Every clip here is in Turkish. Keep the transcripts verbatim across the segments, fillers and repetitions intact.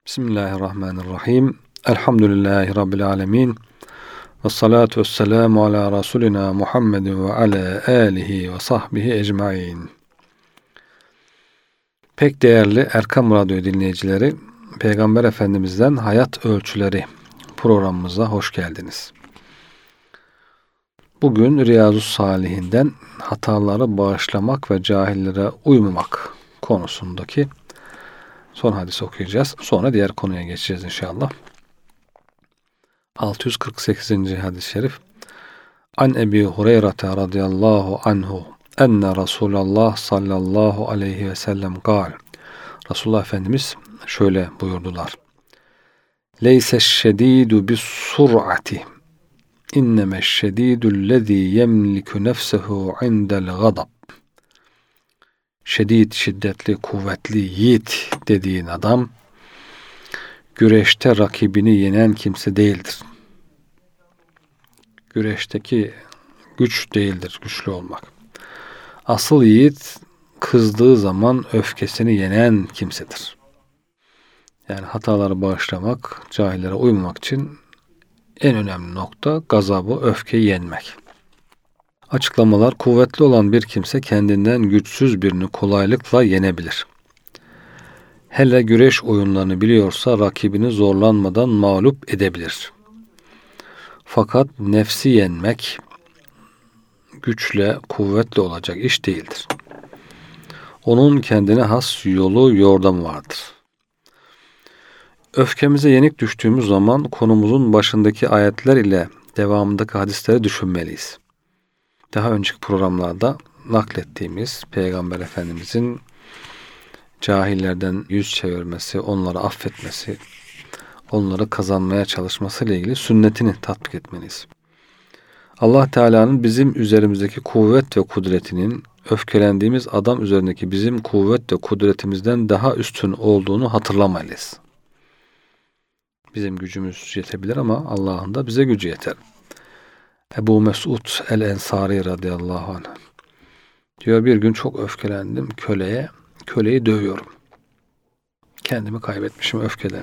Bismillahirrahmanirrahim. Elhamdülillahi Rabbil alemin. Ve salatu ve selamu ala Resulina Muhammedin ve ala alihi ve sahbihi ecmain. Pek değerli Erkam Radyo dinleyicileri, Peygamber Efendimiz'den Hayat Ölçüleri programımıza hoş geldiniz. Bugün Riyazu Salihinden hataları bağışlamak ve cahillere uymamak konusundaki son hadisi okuyacağız. Sonra diğer konuya geçeceğiz inşallah. altı yüz kırk sekizinci hadis-i şerif. An Ebi Hureyre radıyallahu anhu enne Resulullah sallallahu aleyhi ve sellem gal. Resulullah Efendimiz şöyle buyurdular. Leyse şedidu bis sur'ati inneme şedidüllezî yemliku nefsehu indel gadab. Şedid, şiddetli, kuvvetli, yiğit dediğin adam güreşte rakibini yenen kimse değildir. Güreşteki güç değildir, güçlü olmak. Asıl yiğit kızdığı zaman öfkesini yenen kimsedir. Yani hataları bağışlamak, cahillere uymamak için en önemli nokta gazabı, öfkeyi yenmek. Açıklamalar: kuvvetli olan bir kimse kendinden güçsüz birini kolaylıkla yenebilir. Hele güreş oyunlarını biliyorsa rakibini zorlanmadan mağlup edebilir. Fakat nefsi yenmek güçle, kuvvetle olacak iş değildir. Onun kendine has yolu, yordamı vardır. Öfkemize yenik düştüğümüz zaman konumuzun başındaki ayetler ile devamındaki hadisleri düşünmeliyiz. Daha önceki programlarda naklettiğimiz Peygamber Efendimizin cahillerden yüz çevirmesi, onları affetmesi, onları kazanmaya çalışması ile ilgili sünnetini tatbik etmeliyiz. Allah Teala'nın bizim üzerimizdeki kuvvet ve kudretinin öfkelendiğimiz adam üzerindeki bizim kuvvet ve kudretimizden daha üstün olduğunu hatırlamalıyız. Bizim gücümüz yetebilir ama Allah'ın da bize gücü yeter. Ebu Mesud el-Ensari radıyallahu anh diyor, bir gün çok öfkelendim köleye, köleyi dövüyorum. Kendimi kaybetmişim öfkeden.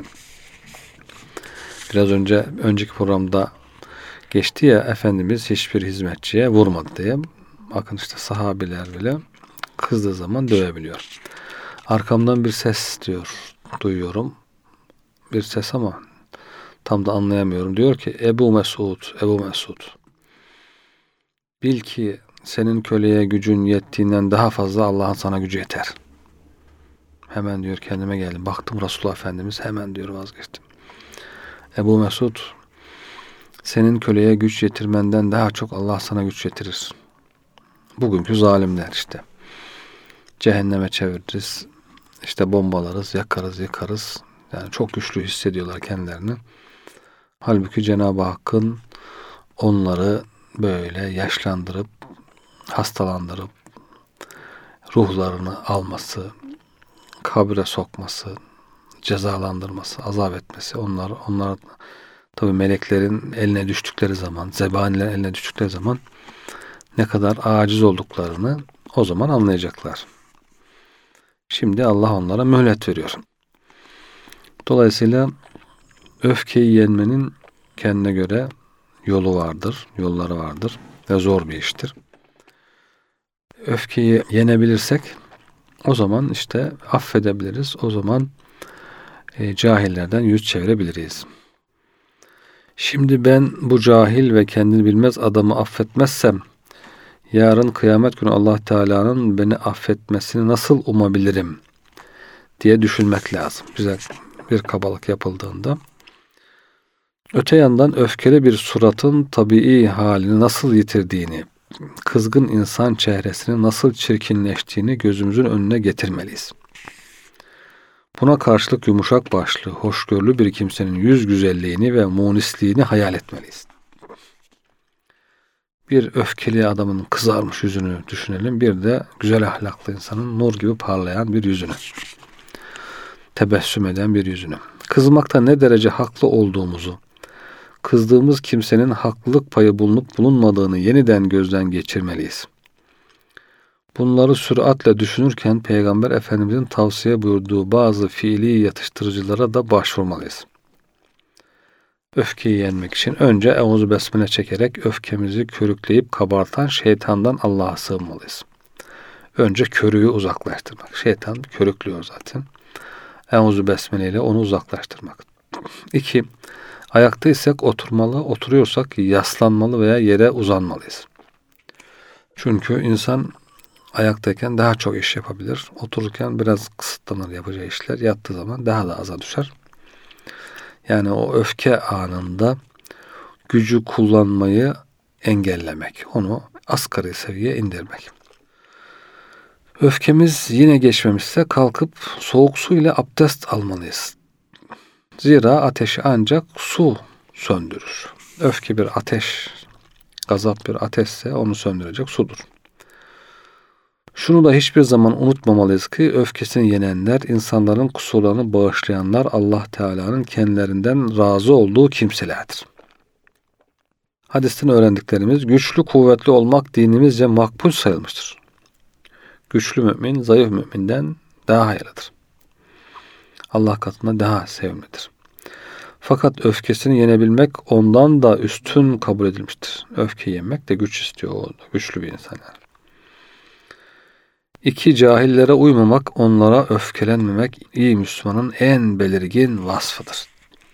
Biraz önce, önceki programda geçti ya, Efendimiz hiçbir hizmetçiye vurmadı diye. Bakın işte sahabiler bile kızdığı zaman dövebiliyor. Arkamdan bir ses diyor, duyuyorum. Bir ses ama tam da anlayamıyorum. Diyor ki, Ebu Mesud, Ebu Mesud. Bil ki senin köleye gücün yettiğinden daha fazla Allah'ın sana gücü yeter. Hemen diyor kendime geldim. Baktım Resulullah Efendimiz, hemen diyor vazgeçtim. Ebu Mesud, senin köleye güç yetirmenden daha çok Allah sana güç yetirir. Bugünkü zalimler işte. Cehenneme çeviririz. İşte bombalarız, yakarız, yıkarız. Yani çok güçlü hissediyorlar kendilerini. Halbuki Cenab-ı Hakk'ın onları böyle yaşlandırıp, hastalandırıp, ruhlarını alması, kabre sokması, cezalandırması, azap etmesi, onlar onlar tabii meleklerin eline düştükleri zaman, zebanilerin eline düştükleri zaman ne kadar aciz olduklarını o zaman anlayacaklar. Şimdi Allah onlara mühlet veriyor. Dolayısıyla öfkeyi yenmenin kendine göre yolu vardır, yolları vardır ve zor bir iştir. Öfkeyi yenebilirsek o zaman işte affedebiliriz, o zaman e, cahillerden yüz çevirebiliriz. Şimdi ben bu cahil ve kendini bilmez adamı affetmezsem yarın kıyamet günü Allah Teala'nın beni affetmesini nasıl umabilirim diye düşünmek lazım. Bize bir kabalık yapıldığında. Öte yandan öfkeli bir suratın tabii halini nasıl yitirdiğini, kızgın insan çehresinin nasıl çirkinleştiğini gözümüzün önüne getirmeliyiz. Buna karşılık yumuşak başlı, hoşgörülü bir kimsenin yüz güzelliğini ve munisliğini hayal etmeliyiz. Bir öfkeli adamın kızarmış yüzünü düşünelim, bir de güzel ahlaklı insanın nur gibi parlayan bir yüzünü, tebessüm eden bir yüzünü. Kızmakta ne derece haklı olduğumuzu, kızdığımız kimsenin haklılık payı bulunup bulunmadığını yeniden gözden geçirmeliyiz. Bunları süratle düşünürken Peygamber Efendimizin tavsiye buyurduğu bazı fiili yatıştırıcılara da başvurmalıyız. Öfkeyi yenmek için önce Euzu Besmele çekerek öfkemizi körükleyip kabartan şeytandan Allah'a sığınmalıyız. Önce körüğü uzaklaştırmak. Şeytan körüklüyor zaten. Euzu Besmele ile onu uzaklaştırmak. İki, ayaktaysak oturmalı, oturuyorsak yaslanmalı veya yere uzanmalıyız. Çünkü insan ayaktayken daha çok iş yapabilir. Otururken biraz kısıtlanır yapacağı işler. Yattığı zaman daha da aza düşer. Yani o öfke anında gücü kullanmayı engellemek. Onu asgari seviyeye indirmek. Öfkemiz yine geçmemişse kalkıp soğuk su ile abdest almalıyız. Zira ateşi ancak su söndürür. Öfke bir ateş, gazap bir ateşse onu söndürecek sudur. Şunu da hiçbir zaman unutmamalıyız ki öfkesini yenenler, insanların kusurlarını bağışlayanlar Allah Teala'nın kendilerinden razı olduğu kimselerdir. Hadisten öğrendiklerimiz, güçlü kuvvetli olmak dinimizce makbul sayılmıştır. Güçlü mümin, zayıf müminden daha hayırlıdır. Allah katında daha sevimlidir. Fakat öfkesini yenebilmek ondan da üstün kabul edilmiştir. Öfkeyi yenmek de güç istiyor o güçlü bir insan yani. İki, cahillere uymamak, onlara öfkelenmemek iyi Müslümanın en belirgin vasfıdır.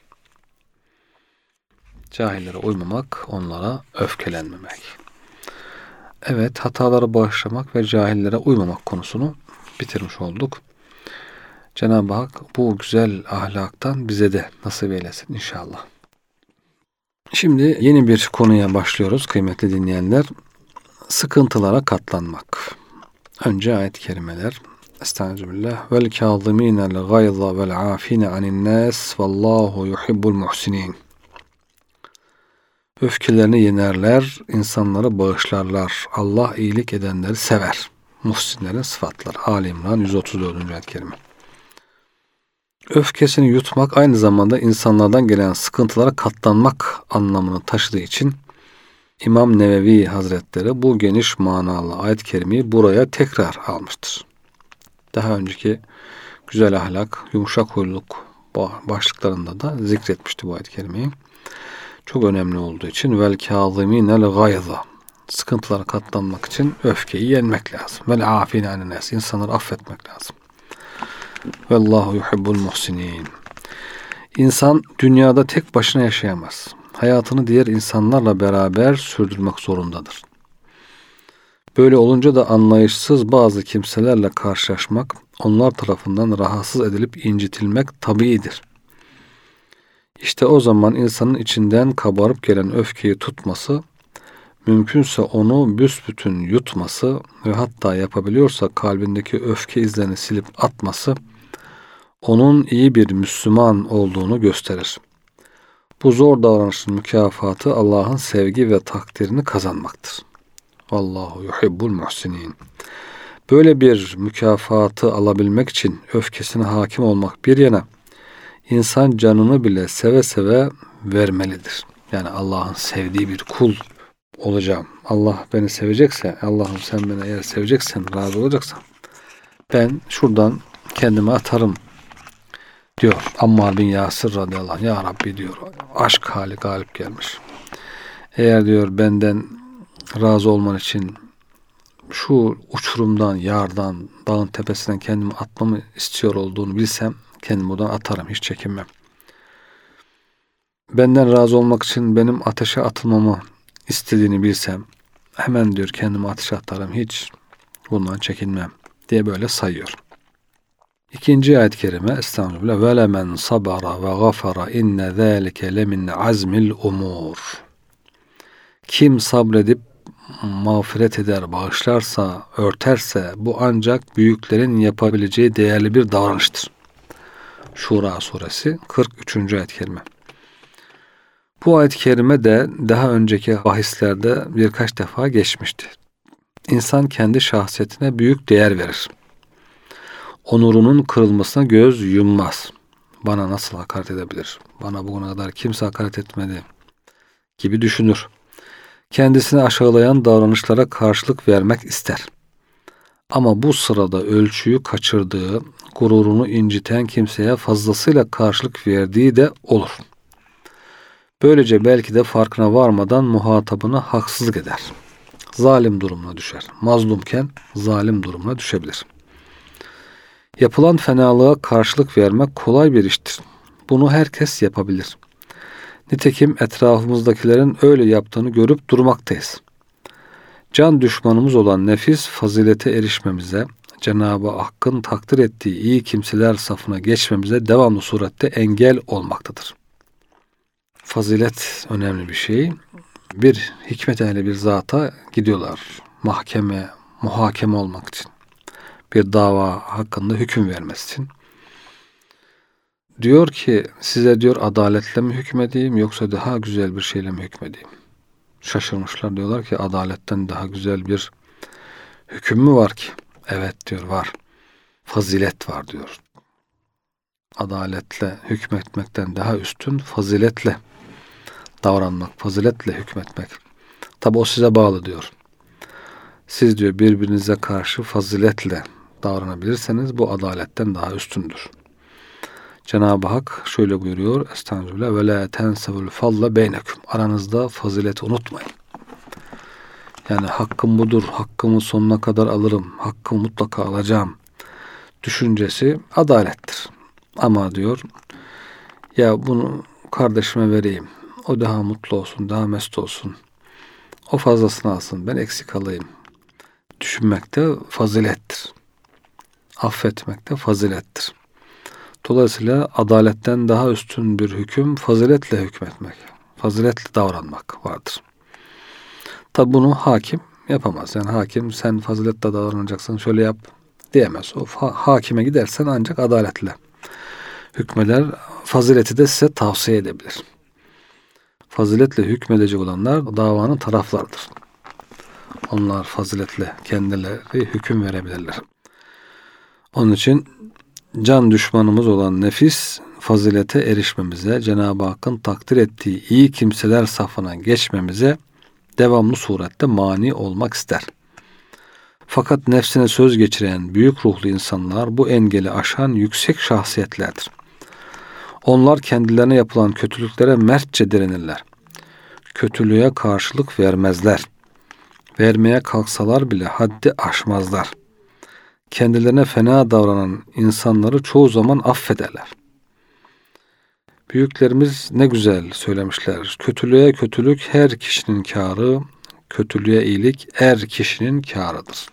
Cahillere uymamak, onlara öfkelenmemek. Evet, hataları bağışlamak ve cahillere uymamak konusunu bitirmiş olduk. Cenab-ı Hak bu güzel ahlaktan bize de nasip eylesin inşallah. Şimdi yeni bir konuya başlıyoruz kıymetli dinleyenler. Sıkıntılara katlanmak. Önce ayet-i kerimeler. Estağfirullah. Vel kâzimînel gayza vel âfîne anin nâs vallâhu yuhibbul muhsinin. Öfkelerini yenerler, insanları bağışlarlar. Allah iyilik edenleri sever. Muhsinlerin sıfatları. Ali İmran yüz otuz dördüncü ayet-i kerime. Öfkesini yutmak aynı zamanda insanlardan gelen sıkıntılara katlanmak anlamını taşıdığı için İmam Nevevi Hazretleri bu geniş manalı ayet-i kerimeyi buraya tekrar almıştır. Daha önceki güzel ahlak, yumuşak huyluluk başlıklarında da zikretmişti bu ayet-i kerimeyi. Çok önemli olduğu için vel kâzimînel gayza, sıkıntılara katlanmak için öfkeyi yenmek lazım. Vel âfîne anin nâs, insanları affetmek lazım. Vallahu yuhibbul muhsinin. İnsan dünyada tek başına yaşayamaz. Hayatını diğer insanlarla beraber sürdürmek zorundadır. Böyle olunca da anlayışsız bazı kimselerle karşılaşmak, onlar tarafından rahatsız edilip incitilmek tabiidir. İşte o zaman insanın içinden kabarıp gelen öfkeyi tutması, mümkünse onu büsbütün yutması ve hatta yapabiliyorsa kalbindeki öfke izlerini silip atması, onun iyi bir Müslüman olduğunu gösterir. Bu zor davranışın mükafatı Allah'ın sevgi ve takdirini kazanmaktır. Vallahu yuhibbul muhsinin. Böyle bir mükafatı alabilmek için öfkesine hakim olmak bir yana, insan canını bile seve seve vermelidir. Yani Allah'ın sevdiği bir kul olacağım. Allah beni sevecekse, Allah'ım sen beni eğer seveceksen, razı olacaksan ben şuradan kendimi atarım diyor. Ammar bin Yasir radıyallahu anh, ya Rabbi diyor, aşk hali galip gelmiş. Eğer diyor benden razı olman için şu uçurumdan, yardan, dağın tepesinden kendimi atmamı istiyor olduğunu bilsem kendimi buradan atarım, hiç çekinmem. Benden razı olmak için benim ateşe atılmamı istediğini bilsem hemen diyor kendimi ateşe atarım, hiç bundan çekinmem diye böyle sayıyor. İkinci ayet-i kerime Estağfirullah. Ve lemen sabara ve gafara inne zâlike lemin azmil umur. Kim sabredip mağfiret eder, bağışlarsa, örterse bu ancak büyüklerin yapabileceği değerli bir davranıştır. Şura suresi kırk üçüncü ayet-i kerime. Bu ayet-i kerime de daha önceki bahislerde birkaç defa geçmişti. İnsan kendi şahsiyetine büyük değer verir. Onurunun kırılmasına göz yummaz. Bana nasıl hakaret edebilir? Bana bugüne kadar kimse hakaret etmedi gibi düşünür. Kendisini aşağılayan davranışlara karşılık vermek ister. Ama bu sırada ölçüyü kaçırdığı, gururunu inciten kimseye fazlasıyla karşılık verdiği de olur. Böylece belki de farkına varmadan muhatabına haksızlık eder. Zalim durumuna düşer. Mazlumken zalim durumuna düşebilir. Yapılan fenalığa karşılık vermek kolay bir iştir. Bunu herkes yapabilir. Nitekim etrafımızdakilerin öyle yaptığını görüp durmaktayız. Can düşmanımız olan nefis fazilete erişmemize, Cenab-ı Hakk'ın takdir ettiği iyi kimseler safına geçmemize devamlı surette engel olmaktadır. Fazilet önemli bir şey. Bir hikmet ehli bir zata gidiyorlar. Mahkeme, muhakeme olmak için. Bir dava hakkında hüküm vermesi için. Diyor ki size diyor adaletle mi hükmedeyim yoksa daha güzel bir şeyle mi hükmedeyim? Şaşırmışlar, diyorlar ki adaletten daha güzel bir hüküm mü var ki? Evet diyor, var. Fazilet var diyor. Adaletle hükmetmekten daha üstün faziletle davranmak, faziletle hükmetmek. Tabi o size bağlı diyor. Siz diyor birbirinize karşı faziletle davranabilirseniz bu adaletten daha üstündür. Cenab-ı Hak şöyle buyuruyor. Estağfirullah ve la tensevul fadla beynekum. Aranızda fazileti unutmayın. Yani hakkım budur, hakkımı sonuna kadar alırım, hakkımı mutlaka alacağım düşüncesi adalettir. Ama diyor ya bunu kardeşime vereyim, o daha mutlu olsun, daha mesut olsun, o fazlasını alsın, ben eksik alayım düşünmek de fazilettir. Affetmek de fazilettir. Dolayısıyla adaletten daha üstün bir hüküm faziletle hükmetmek, faziletle davranmak vardır. Tabi bunu hakim yapamaz. Yani hakim sen faziletle davranacaksın, şöyle yap diyemez. O ha- hakime gidersen ancak adaletle hükmeder. Fazileti de size tavsiye edebilir. Faziletle hükmedecek olanlar davanın taraflarıdır. Onlar faziletle kendileri hüküm verebilirler. Onun için can düşmanımız olan nefis fazilete erişmemize, Cenab-ı Hakk'ın takdir ettiği iyi kimseler safına geçmemize devamlı surette mani olmak ister. Fakat nefsine söz geçiren büyük ruhlu insanlar bu engeli aşan yüksek şahsiyetlerdir. Onlar kendilerine yapılan kötülüklere mertçe direnirler. Kötülüğe karşılık vermezler. Vermeye kalksalar bile haddi aşmazlar. Kendilerine fena davranan insanları çoğu zaman affederler. Büyüklerimiz ne güzel söylemişler. Kötülüğe kötülük her kişinin kârı, kötülüğe iyilik er kişinin kârıdır.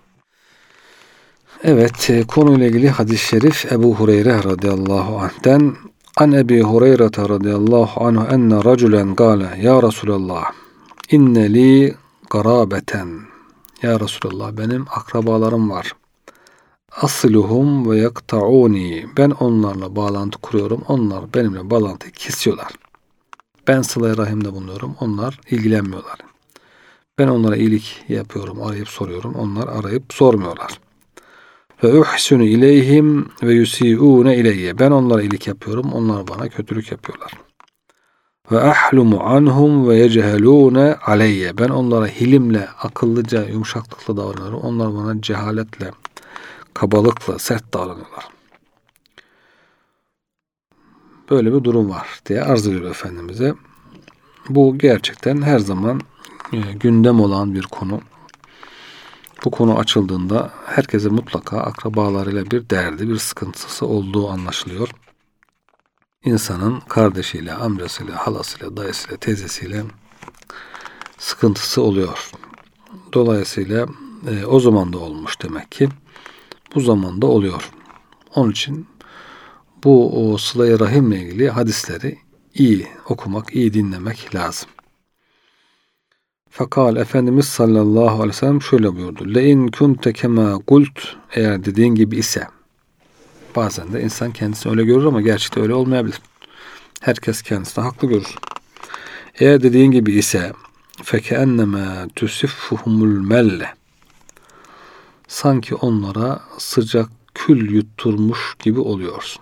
Evet, konuyla ilgili hadis-i şerif Ebu Hureyre radıyallahu anh'ten An Ebi Hureyre radıyallahu anhu enne raculen gâle ya Resulallah inne li garabeten. Ya Resulallah benim akrabalarım var. Asluhum ve yakta'uni. Ben onlarla bağlantı kuruyorum. Onlar benimle bağlantıyı kesiyorlar. Ben sıla-i rahimde bulunuyorum. Onlar ilgilenmiyorlar. Ben onlara iyilik yapıyorum, arayıp soruyorum. Onlar arayıp sormuyorlar. Ve uhsinu ileyhim ve yusi'une ileyye. Ben onlara iyilik yapıyorum. Onlar bana kötülük yapıyorlar. Ve ahlumu anhum ve yecehelune aleyye. Ben onlara hilimle, akıllıca, yumuşaklıkla davranıyorum. Onlar bana cehaletle, kabalıkla, sert davranıyorlar. Böyle bir durum var diye arz ediyor Efendimiz'e. Bu gerçekten her zaman e, gündem olan bir konu. Bu konu açıldığında herkese mutlaka akrabalarıyla bir derdi, bir sıkıntısı olduğu anlaşılıyor. İnsanın kardeşiyle, amcasıyla, halasıyla, dayısıyla, teyzesiyle sıkıntısı oluyor. Dolayısıyla e, o zaman da olmuş demek ki. Bu zamanda oluyor. Onun için bu o sıla-i rahimle ilgili hadisleri iyi okumak, iyi dinlemek lazım. Fakat Efendimiz sallallahu aleyhi ve sellem şöyle buyurdu. Le in kunte kema kult, eğer dediğin gibi ise. Bazen de insan kendisini öyle görür ama gerçekte öyle olmayabilir. Herkes kendisini haklı görür. Eğer dediğin gibi ise fekennema tusiffuhumul melle. Sanki onlara sıcak kül yutturmuş gibi oluyorsun.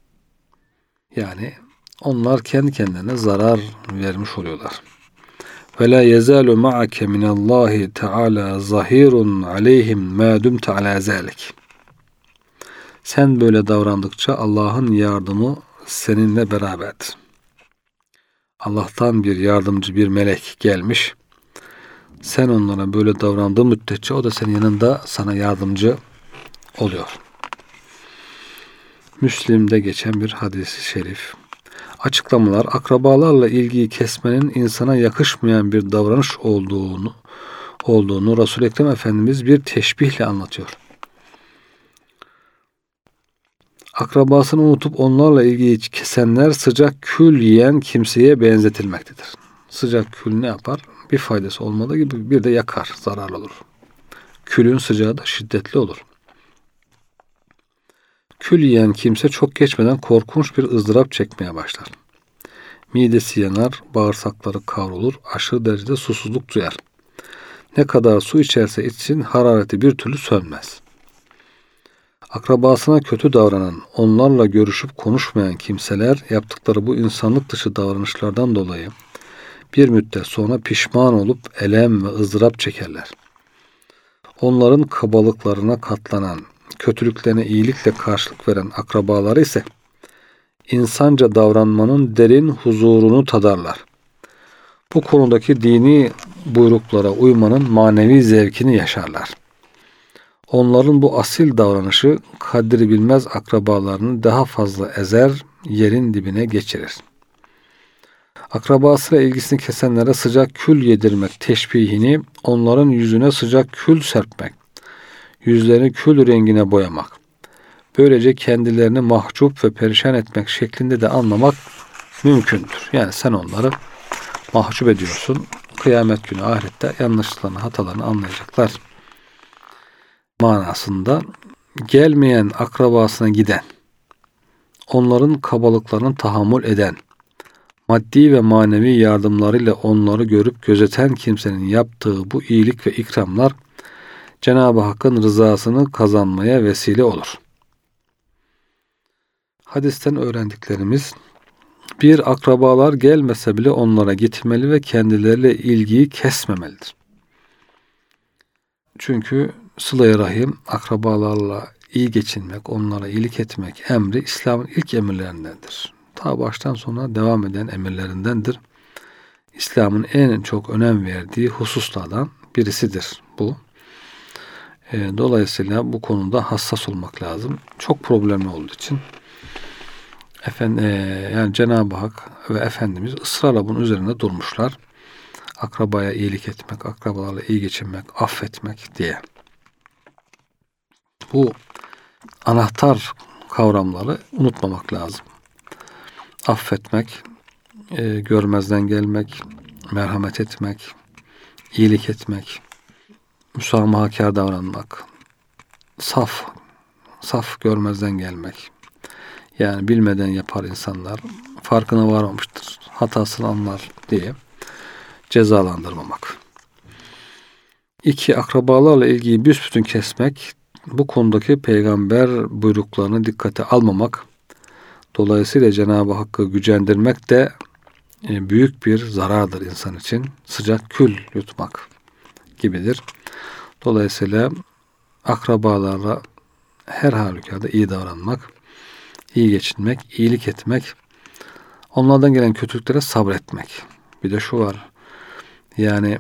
Yani onlar kendi kendilerine zarar vermiş oluyorlar. Ve la yezalu ma'ake minallahi teala zahirun aleyhim ma dumte ala zalik. Sen böyle davrandıkça Allah'ın yardımı seninle beraberdir. Allah'tan bir yardımcı, bir melek gelmiş. Sen onlara böyle davrandığın müddetçe o da senin yanında sana yardımcı oluyor. Müslim'de geçen bir hadis-i şerif. Açıklamalar, akrabalarla ilgiyi kesmenin insana yakışmayan bir davranış olduğunu olduğunu Resul-i Ekrem Efendimiz bir teşbihle anlatıyor. Akrabasını unutup onlarla ilgiyi kesenler sıcak kül yiyen kimseye benzetilmektedir. Sıcak kül ne yapar? Bir faydası olmadığı gibi bir de yakar, zararlı olur. Külün sıcağı da şiddetli olur. Kül yiyen kimse çok geçmeden korkunç bir ızdırap çekmeye başlar. Midesi yanar, bağırsakları kavrulur, aşırı derecede susuzluk duyar. Ne kadar su içerse içsin harareti bir türlü sönmez. Akrabasına kötü davranan, onlarla görüşüp konuşmayan kimseler yaptıkları bu insanlık dışı davranışlardan dolayı bir müddet sonra pişman olup elem ve ızdırap çekerler. Onların kabalıklarına katlanan, kötülüklerine iyilikle karşılık veren akrabaları ise insanca davranmanın derin huzurunu tadarlar. Bu konudaki dini buyruklara uymanın manevi zevkini yaşarlar. Onların bu asil davranışı kadri bilmez akrabalarını daha fazla ezer, yerin dibine geçirir. Akrabasıyla ilgisini kesenlere sıcak kül yedirmek teşbihini onların yüzüne sıcak kül serpmek, yüzlerini kül rengine boyamak, böylece kendilerini mahcup ve perişan etmek şeklinde de anlamak mümkündür. Yani sen onları mahcup ediyorsun. Kıyamet günü ahirette yanlışlarını, hatalarını anlayacaklar manasında. Gelmeyen akrabasına giden, onların kabalıklarını tahammül eden, maddi ve manevi yardımlarıyla onları görüp gözeten kimsenin yaptığı bu iyilik ve ikramlar Cenab-ı Hakk'ın rızasını kazanmaya vesile olur. Hadisten öğrendiklerimiz: bir, akrabalar gelmese bile onlara gitmeli ve kendileriyle ilgiyi kesmemelidir. Çünkü sıla-i rahim, akrabalarla iyi geçinmek, onlara iyilik etmek emri İslam'ın ilk emirlerindendir. Ta baştan sona devam eden emirlerindendir. İslam'ın en çok önem verdiği hususlardan birisidir bu. E, dolayısıyla bu konuda hassas olmak lazım. Çok problemli olduğu için efendim, e, yani Cenab-ı Hak ve Efendimiz ısrarla bunun üzerinde durmuşlar. Akrabaya iyilik etmek, akrabalarla iyi geçinmek, affetmek diye. Bu anahtar kavramları unutmamak lazım. Affetmek, e, görmezden gelmek, merhamet etmek, iyilik etmek, müsamahakar davranmak, saf, saf görmezden gelmek. Yani bilmeden yapar insanlar, farkına varmamıştır, hatasını anlar diye cezalandırmamak. İki, akrabalarla ilgiyi büsbütün kesmek, bu konudaki peygamber buyruklarını dikkate almamak, dolayısıyla Cenab-ı Hakk'ı gücendirmek de büyük bir zarardır insan için. Sıcak kül yutmak gibidir. Dolayısıyla akrabalarla her halükarda iyi davranmak, iyi geçinmek, iyilik etmek, onlardan gelen kötülüklere sabretmek. Bir de şu var, yani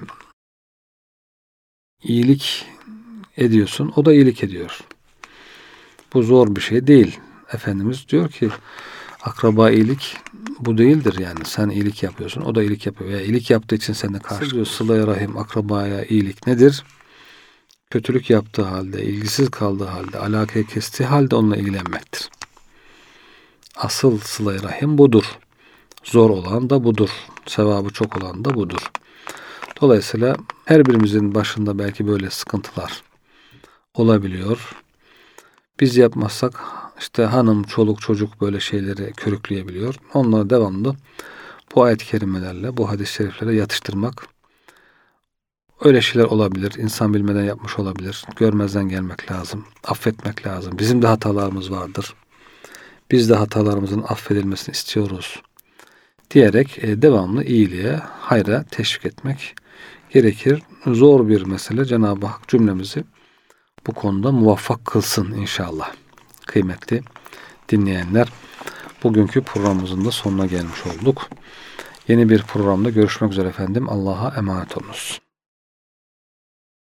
iyilik ediyorsun, o da iyilik ediyor. Bu zor bir şey değil. Efendimiz diyor ki, akraba iyilik bu değildir yani. Sen iyilik yapıyorsun, o da iyilik yapıyor. Ya iyilik yaptığı için sen de karşılıyor. Sıla-i rahim, akrabaya iyilik nedir? Kötülük yaptığı halde, ilgisiz kaldığı halde, alakayı kestiği halde onunla ilgilenmektir. Asıl sıla-i rahim budur. Zor olan da budur. Sevabı çok olan da budur. Dolayısıyla her birimizin başında belki böyle sıkıntılar olabiliyor. Biz yapmazsak işte hanım, çoluk, çocuk böyle şeyleri körükleyebiliyor. Onları devamlı bu ayet-i kerimelerle, bu hadis-i şeriflerle yatıştırmak. Öyle şeyler olabilir. İnsan bilmeden yapmış olabilir. Görmezden gelmek lazım. Affetmek lazım. Bizim de hatalarımız vardır. Biz de hatalarımızın affedilmesini istiyoruz. diyerek e, devamlı iyiliğe, hayra teşvik etmek gerekir. Zor bir mesele. Cenab-ı Hak cümlemizi bu konuda muvaffak kılsın inşallah. Kıymetli dinleyenler, bugünkü programımızın da sonuna gelmiş olduk. Yeni bir programda görüşmek üzere efendim. Allah'a emanet olunuz.